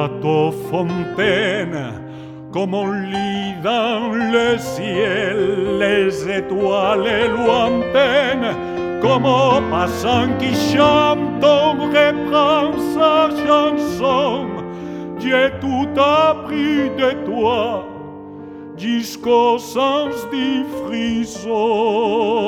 château fontaine, comme on lit dans le ciel les étoiles lointaines, comme au passant qui chante, on reprend sa chanson. J'ai tout appris de toi jusqu'au sens du frisson.